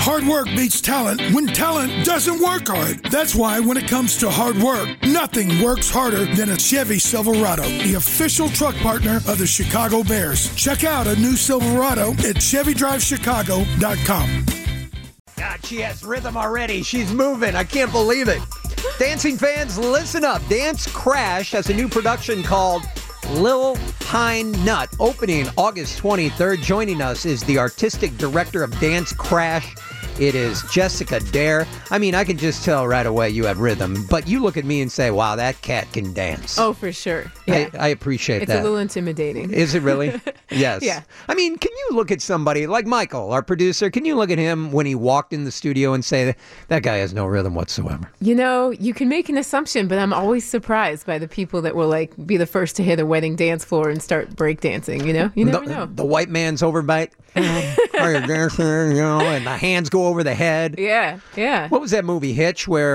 Hard work beats talent when talent doesn't work hard. That's why when it comes to hard work, nothing works harder than a Chevy Silverado, the official truck partner of the Chicago Bears. Check out a new Silverado at ChevyDriveChicago.com. God, she has rhythm already. She's moving. I can't believe it. Dancing fans, listen up. Dance Crash has a new production called Lil Pine Nut, opening August 23rd. Joining us is the artistic director of Dance Crash. It is Jessica Dare. I mean, I can just tell right away you have rhythm, but you look at me and say, wow, that cat can dance. Oh, for sure. Yeah. I appreciate that. It's a little intimidating. Is it really? Yes. Yeah. I mean, can you look at somebody like Michael, our producer, can you look at him when he walked in the studio and say, that guy has no rhythm whatsoever? You know, you can make an assumption, but I'm always surprised by the people that will like be the first to hit a wedding dance floor and start breakdancing, you know? You never know. The white man's overbite. Are you dancing, you know, and the hands go over the head. Yeah, yeah. What was that movie, Hitch, where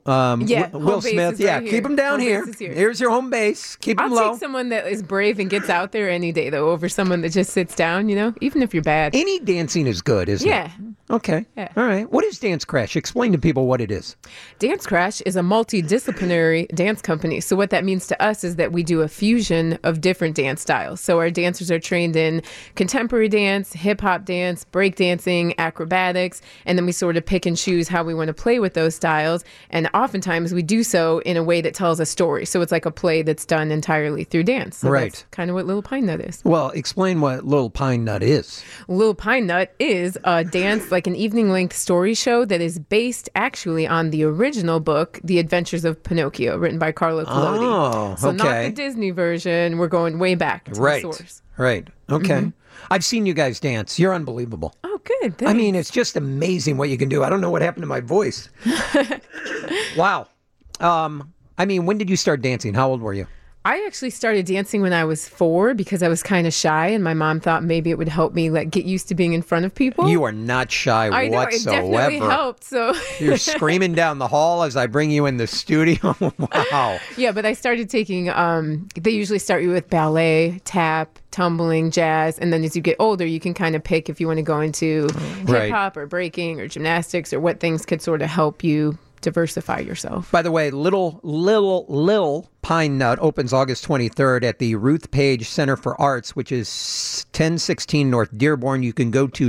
Will Smith, right keep him down here. Here's your home base. Keep him low. I'll take someone that is brave and gets out there any day, though, over someone that just sits down, you know, even if you're bad. Any dancing is good, isn't it? Yeah. Okay. Yeah. All right. What is Dance Crash? Explain to people what it is. Dance Crash is a multidisciplinary dance company. So what that means to us is that we do a fusion of different dance styles. So our dancers are trained in contemporary dance, hip-hop dance, breakdancing, acrobatics, and then we sort of pick and choose how we want to play with those styles. And oftentimes we do so in a way that tells a story. So it's like a play that's done entirely through dance. So right. That's kind of what Little Pine Nut is. Well, explain what Little Pine Nut is. Little Pine Nut is a dance, like an evening-length story show that is based actually on the original book, The Adventures of Pinocchio, written by Carlo Collodi. Oh, so okay. not the Disney version. We're going way back to the source. Right. Okay. I've seen you guys dance. You're unbelievable. Oh, good. Thanks. I mean, it's just amazing what you can do. I don't know what happened to my voice. Wow. I mean, when did you start dancing? How old were you? I actually started dancing when I was 4 because I was kind of shy, and my mom thought maybe it would help me like get used to being in front of people. You are not shy I know, whatsoever. it definitely helped. So you're screaming down the hall as I bring you in the studio. Wow. Yeah, but I started taking. They usually start you with ballet, tap, tumbling, jazz, and then as you get older, you can kind of pick if you want to go into hip hop or breaking or gymnastics or what things could sort of help you diversify yourself. By the way, Lil Pine Nut opens August 23rd at the Ruth Page Center for Arts, which is 1016 North Dearborn. You can go to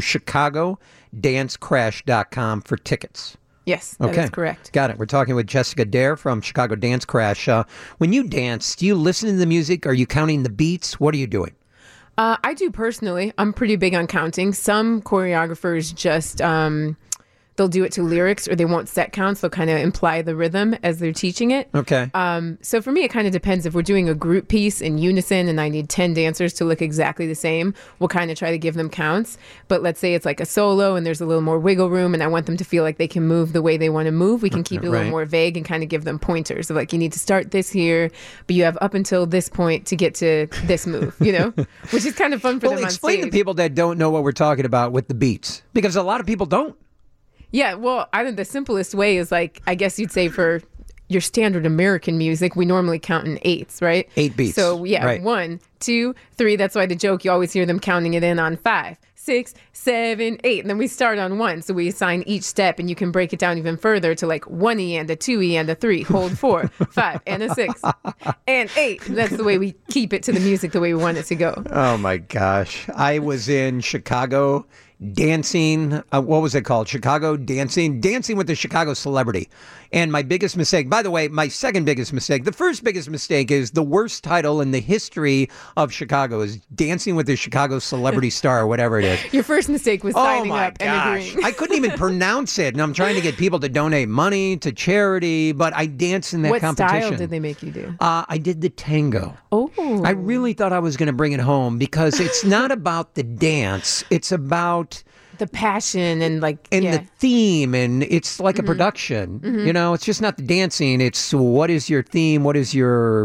ChicagoDanceCrash.com for tickets. Yes, that is correct. Got it. We're talking with Jessica Dare from Chicago Dance Crash. When you dance, do you listen to the music? Are you counting the beats? What are you doing? I do personally. I'm pretty big on counting. Some choreographers just... they'll do it to lyrics or they won't set counts. They'll kind of imply the rhythm as they're teaching it. Okay. So for me, it kind of depends. If we're doing a group piece in unison and I need 10 dancers to look exactly the same, we'll kind of try to give them counts. But let's say it's like a solo and there's a little more wiggle room and I want them to feel like they can move the way they want to move. We can keep it a little more vague and kind of give them pointers of like, you need to start this here, but you have up until this point to get to this move, you know, which is kind of fun for them on stage. Explain to people that don't know what we're talking about with the beats, because a lot of people don't. Yeah, well, I think the simplest way is like, I guess you'd say for your standard American music, we normally count in eights, right? 8 beats. So yeah, right. 1, 2, 3. That's why the joke, you always hear them counting it in on 5, 6, 7, 8. And then we start on 1. So we assign each step and you can break it down even further to like 1E and a 2E and a 3, hold 4, 5 and a 6 and 8. That's the way we keep it to the music the way we want it to go. Oh my gosh. I was in Chicago dancing, what was it called? Chicago Dancing with the Chicago Celebrity. And my biggest mistake, by the way, my second biggest mistake, the first biggest mistake is the worst title in the history of Chicago is Dancing with the Chicago Celebrity Star, or whatever it is. Your first mistake was signing up and agreeing. I couldn't even pronounce it. And I'm trying to get people to donate money to charity, but I danced in that competition. What style did they make you do? I did the tango. Oh. I really thought I was going to bring it home because it's not about the dance. It's about the passion and like the theme, and it's like a production. You know, it's just not the dancing. It's what is your theme? What is your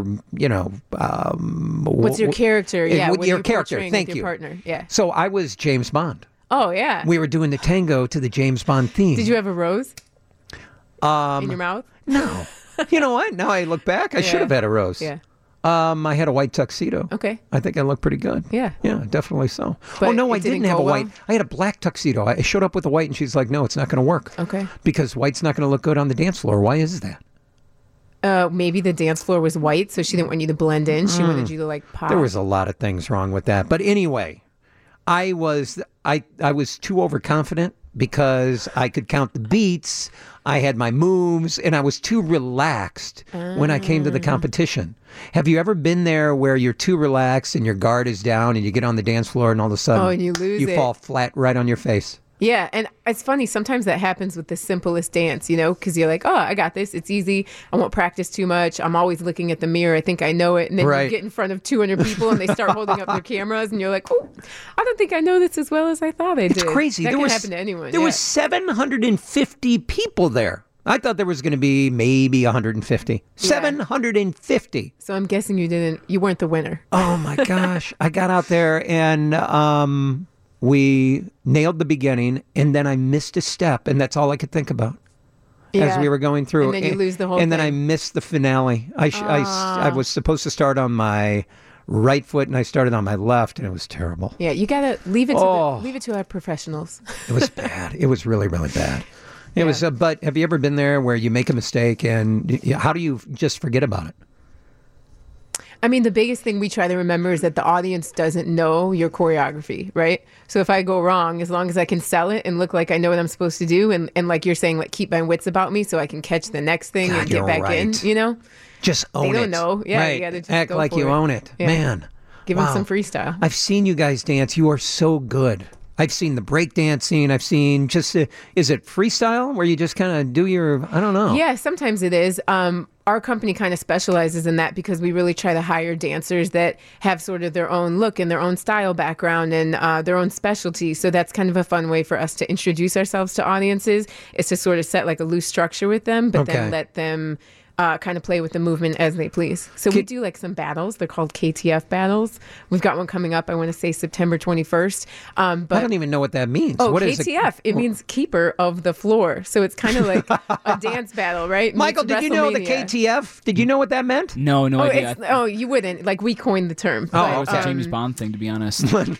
what's your character? Yeah, what your character. Thank you. Your partner. Yeah. So I was James Bond. Oh yeah. We were doing the tango to the James Bond theme. Did you have a rose in your mouth? No. You know what? Now I look back, I should have had a rose. Yeah. I had a white tuxedo. Okay. I think I looked pretty good. Yeah. Yeah, definitely so. But oh, no, I it didn't didn't have go a white. well? I had a black tuxedo. I showed up with a white, and she's like, no, it's not going to work. Okay. Because white's not going to look good on the dance floor. Why is that? Maybe the dance floor was white, so she didn't want you to blend in. She wanted you to like pop. There was a lot of things wrong with that. But anyway, I was too overconfident because I could count the beats. I had my moves, and I was too relaxed when I came to the competition. Have you ever been there where you're too relaxed and your guard is down and you get on the dance floor and all of a sudden and you lose you it. fall flat right on your face? Yeah, and it's funny. Sometimes that happens with the simplest dance, because you're like, oh, I got this. It's easy. I won't practice too much. I'm always looking at the mirror. I think I know it. And then Right. you get in front of 200 people and they start holding up their cameras and you're like, oh, I don't think I know this as well as I thought I did. It's crazy. That can happen to anyone. There was 750 people there. I thought there was going to be maybe 150. 750. So I'm guessing you weren't the winner. Oh my gosh. I got out there and we nailed the beginning and then I missed a step and that's all I could think about as we were going through. And then you lose the whole And then thing. I missed the finale. I was supposed to start on my right foot and I started on my left and it was terrible. Yeah, you got to leave it to our professionals. It was bad. It was really, really bad. It was, but have you ever been there where you make a mistake and how do you just forget about it? I mean, the biggest thing we try to remember is that the audience doesn't know your choreography, right? So if I go wrong, as long as I can sell it and look like I know what I'm supposed to do, and like you're saying, like keep my wits about me so I can catch the next thing God, and get you're back right. in, Just own it. They don't know. Yeah, right. you gotta just act go like for you it. own it. Yeah. Man. Give them some freestyle. I've seen you guys dance. You are so good. I've seen the break dancing. I've seen just, is it freestyle where you just kind of do your, I don't know. Yeah, sometimes it is. Our company kind of specializes in that because we really try to hire dancers that have sort of their own look and their own style background and their own specialty. So that's kind of a fun way for us to introduce ourselves to audiences, is to sort of set like a loose structure with them, but then let them kind of play with the movement as they please. So we do like some battles. They're called KTF battles. We've got one coming up, I want to say September 21st. But I don't even know what that means. Oh, what KTF. Is it means keeper of the floor. So it's kind of like a dance battle, right? Michael, did you know the KTF? Did you know what that meant? No idea. You wouldn't. Like, we coined the term. Oh, it's a James Bond thing, to be honest.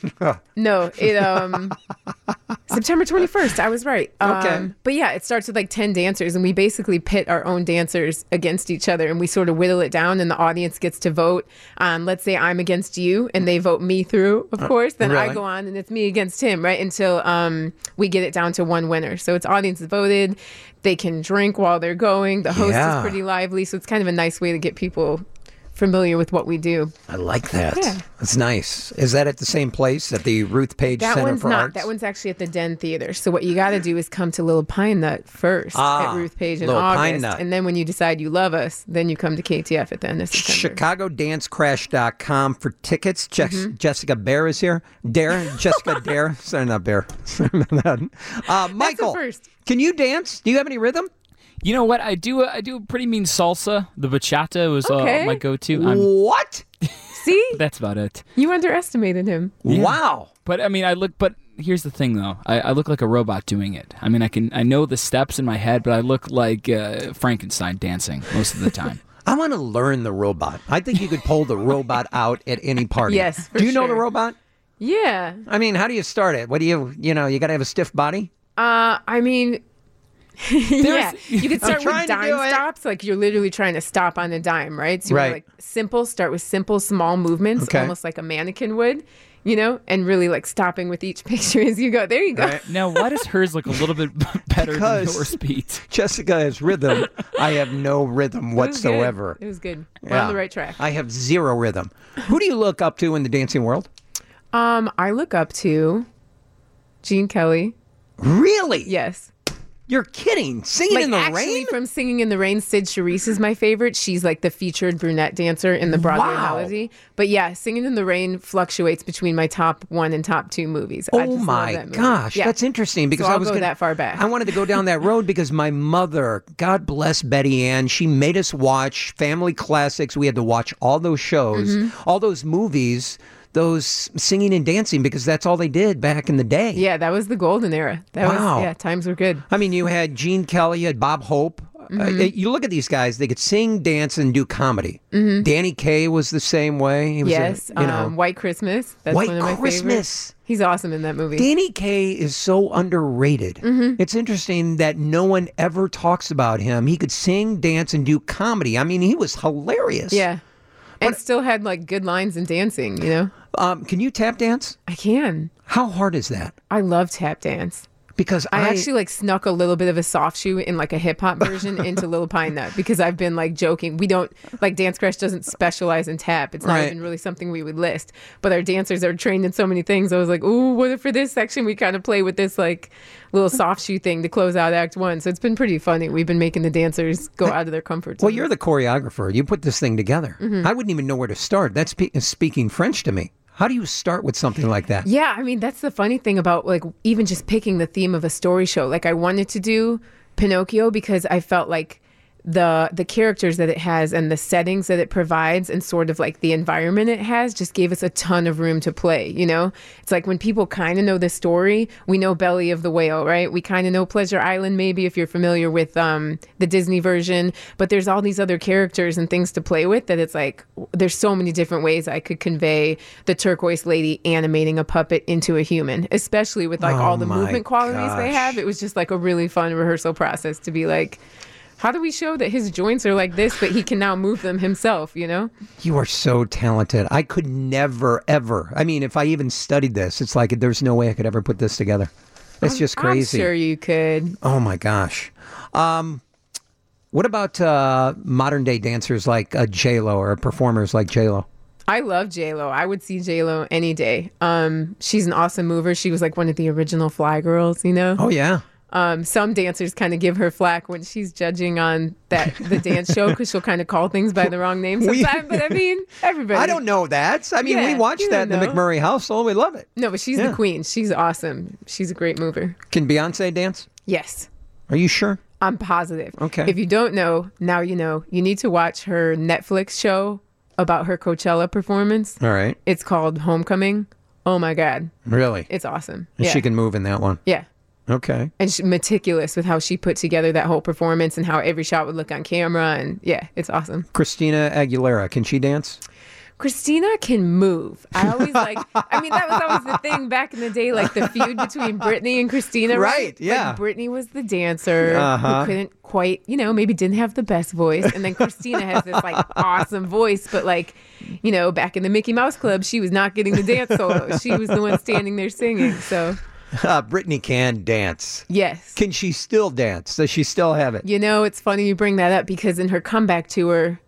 No, it September 21st. I was right. Okay. But yeah, it starts with like 10 dancers, and we basically pit our own dancers against each other, and we sort of whittle it down, and the audience gets to vote. Let's say I'm against you, and they vote me through, of course. Then really? I go on, and it's me against him, right? Until we get it down to one winner. So it's audience voted. They can drink while they're going. The host is pretty lively, so it's kind of a nice way to get people familiar with what we do. I like that. Yeah. That's nice. Is that at the same place, at the Ruth Page That Center one's for not. Arts? That one's actually at the Den Theater. So what you got to do is come to Little Pine Nut first at Ruth Page in Little August. Pine Nut. And then when you decide you love us, then you come to KTF at the end of September. ChicagoDanceCrash.com for tickets. Jessica Bear is here. Jessica Dare. Sorry, not Bear. Sorry about that. Michael, first. can you dance? Do you have any rhythm? You know what? I do a pretty mean salsa. The bachata was my go-to. What? See? That's about it. You underestimated him. Yeah. Wow. But I mean, but here's the thing, though. I look like a robot doing it. I mean, I know the steps in my head, but I look like Frankenstein dancing most of the time. I want to learn the robot. I think you could pull the robot out at any party. Yes, for Do you know the sure. robot? Yeah. I mean, how do you start it? What do you got to have a stiff body? I mean... yeah, you could start trying with to dime do it. stops. Like, you're literally trying to stop on a dime, right? So you Right. want start with simple, small movements, Okay. almost like a mannequin would, and really like stopping with each picture as you go. There you go. Right. Now, why does hers look a little bit better Because- than your speed? Jessica has rhythm. I have no rhythm It was good. whatsoever. It was good. We're on the right track. I have zero rhythm. Who do you look up to in the dancing world? I look up to Gene Kelly. Really? Yes. You're kidding. Singing in the actually, rain? from Singing in the Rain, Sid Charisse is my favorite. She's like the featured brunette dancer in the Broadway Wow. melody. But yeah, Singing in the Rain fluctuates between my top 1 and top 2 movies. I Oh just love my that movie. gosh, Yeah. that's interesting because So I I'll was go gonna, that far back. I wanted to go down that road because my mother, God bless Betty Ann, she made us watch family classics. We had to watch all those shows, Mm-hmm. all those movies, those singing and dancing because that's all they did back in the day. Yeah, that was the golden era. That Wow. was, times were good. I mean, you had Gene Kelly, you had Bob Hope. You look at these guys; they could sing, dance, and do comedy. Danny Kaye was the same way. He was Yes, White Christmas. That's White one of my Christmas. favorites. He's awesome in that movie. Danny Kaye is so underrated. It's interesting that no one ever talks about him. He could sing, dance, and do comedy. I mean, he was hilarious. Yeah. And still had like good lines in dancing, you know? Can you tap dance? I can. How hard is that? I love tap dance. Because I actually like snuck a little bit of a soft shoe in like a hip hop version into Little Pine Nut because I've been like joking. We don't like Dance Crash doesn't specialize in tap. It's not even really something we would list. But our dancers are trained in so many things. I was like, ooh, what if for this section we kind of play with this like little soft shoe thing to close out Act 1. So it's been pretty funny. We've been making the dancers go out of their comfort zone. Well, you're the choreographer. You put this thing together. I wouldn't even know where to start. That's speaking French to me. How do you start with something like that? Yeah, I mean, that's the funny thing about like even just picking the theme of a story show. Like I wanted to do Pinocchio because I felt like the characters that it has and the settings that it provides and sort of like the environment it has just gave us a ton of room to play, you know? It's like when people kind of know the story, we know Belly of the Whale, right? We kind of know Pleasure Island maybe if you're familiar with the Disney version, but there's all these other characters and things to play with that it's like there's so many different ways I could convey the turquoise lady animating a puppet into a human, especially with like all the movement qualities they have. It was just like a really fun rehearsal process to be like, how do we show that his joints are like this, but he can now move them himself, you know? You are so talented. I could never, ever. I mean, if I even studied this, it's like there's no way I could ever put this together. It's just crazy. I'm sure you could. Oh, my gosh. What about modern day dancers like J-Lo or performers like J-Lo? I love J-Lo. I would see J-Lo any day. She's an awesome mover. She was like one of the original Fly Girls, you know? Oh, yeah. Some dancers kind of give her flack when she's judging on the dance show because she'll kind of call things by the wrong name sometimes. But I mean, everybody. I don't know that. I mean, we watched that in the McMurray household. We love it. No, but she's the queen. She's awesome. She's a great mover. Can Beyonce dance? Yes. Are you sure? I'm positive. Okay. If you don't know, now you know. You need to watch her Netflix show about her Coachella performance. All right. It's called Homecoming. Oh, my God. Really? It's awesome. And she can move in that one. Yeah. Okay. And she's meticulous with how she put together that whole performance and how every shot would look on camera. And yeah, it's awesome. Christina Aguilera, can she dance? Christina can move. I always like, I mean, that was always the thing back in the day, like the feud between Britney and Christina, right? Yeah. Like Britney was the dancer who couldn't quite, you know, maybe didn't have the best voice. And then Christina has this like awesome voice, but like, you know, back in the Mickey Mouse Club, she was not getting the dance solo. She was the one standing there singing. So. Britney can dance. Yes. Can she still dance? Does she still have it? You know, it's funny you bring that up because in her comeback tour,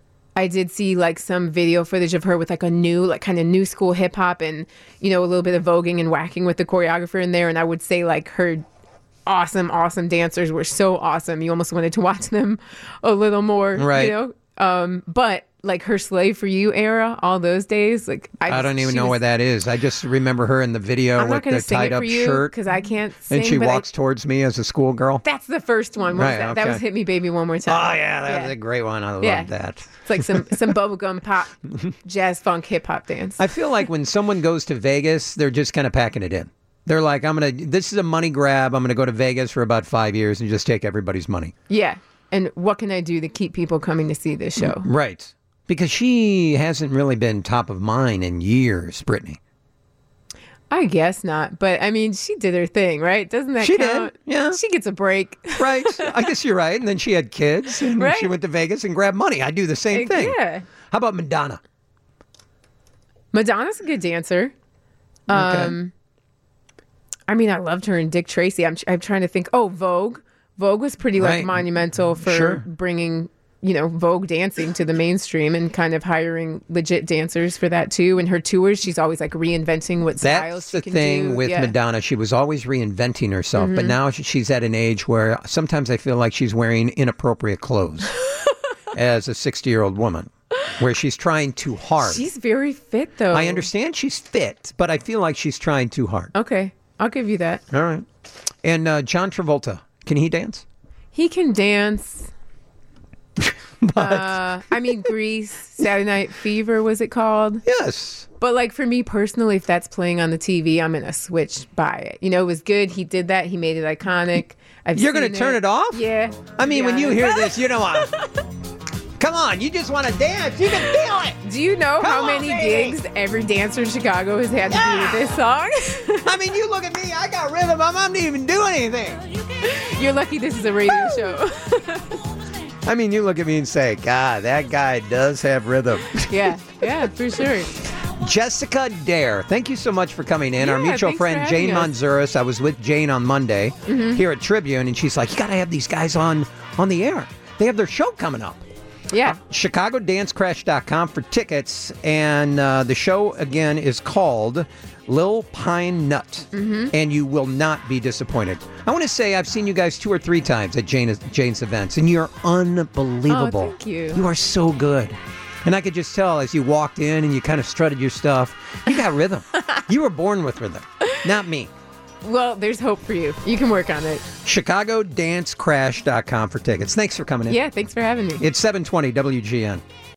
I did see like some video footage of her with like a new, like kind of new school hip hop and, you know, a little bit of voguing and whacking with the choreographer in there. And I would say like her awesome dancers were so awesome. You almost wanted to watch them a little more, right? You know, but like her Slave for You era, all those days, like I don't even know what that is. I just remember her in the video with the tied up shirt because I can't sing. And she walks towards me as a schoolgirl. That's the first one. What was that? That was Hit Me Baby One More Time. Oh yeah, that was a great one. I love that. It's like some bubblegum pop, jazz funk, hip hop dance. I feel like when someone goes to Vegas, they're just kind of packing it in. They're like, this is a money grab. I'm gonna go to Vegas for about 5 years and just take everybody's money. Yeah. And what can I do to keep people coming to see this show? Right. Because she hasn't really been top of mind in years, Britney. I guess not. But, I mean, she did her thing, right? Doesn't that count? Did, yeah. She gets a break. Right. I guess you're right. And then she had kids, and she went to Vegas and grabbed money. I do the same thing. Yeah. How about Madonna? Madonna's a good dancer. Okay. I mean, I loved her in Dick Tracy. I'm trying to think. Oh, Vogue. Vogue was pretty like monumental for bringing, you know, Vogue dancing to the mainstream and kind of hiring legit dancers for that too. And her tours, she's always like reinventing what styles she can do. That's the thing with Madonna. She was always reinventing herself, but now she's at an age where sometimes I feel like she's wearing inappropriate clothes as a 60-year-old woman, where she's trying too hard. She's very fit though. I understand she's fit, but I feel like she's trying too hard. Okay, I'll give you that. All right. And John Travolta, can he dance? He can dance. I mean, Grease, Saturday Night Fever, was it called? Yes. But like for me personally, if that's playing on the TV, I'm gonna switch by it. You know, it was good. He did that. He made it iconic. You're gonna turn it off? Yeah. I mean, when you honest. hear this, you don't want. Come on, you just want to dance. You can feel it. Do you know Come how on, many baby. gigs every dancer in Chicago has had to do with this song? I mean, you look at me. I got rhythm. I'm not even doing anything. You're lucky this is a radio show. I mean, you look at me and say, God, that guy does have rhythm. Yeah, for sure. Jessica Dare, thank you so much for coming in. Our Yeah, mutual thanks for friend having Jane us. Manzuris. I was with Jane on Monday here at Tribune, and she's like, you got to have these guys on the air. They have their show coming up. Yeah. ChicagoDanceCrash.com for tickets. And the show, again, is called Lil Pine Nut. And you will not be disappointed. I want to say I've seen you guys 2 or 3 times at Jane's events, and you're unbelievable. Oh, thank you. You are so good. And I could just tell as you walked in and you kind of strutted your stuff, you got rhythm. You were born with rhythm, not me. Well, there's hope for you. You can work on it. ChicagoDanceCrash.com for tickets. Thanks for coming in. Yeah, thanks for having me. It's 720 WGN.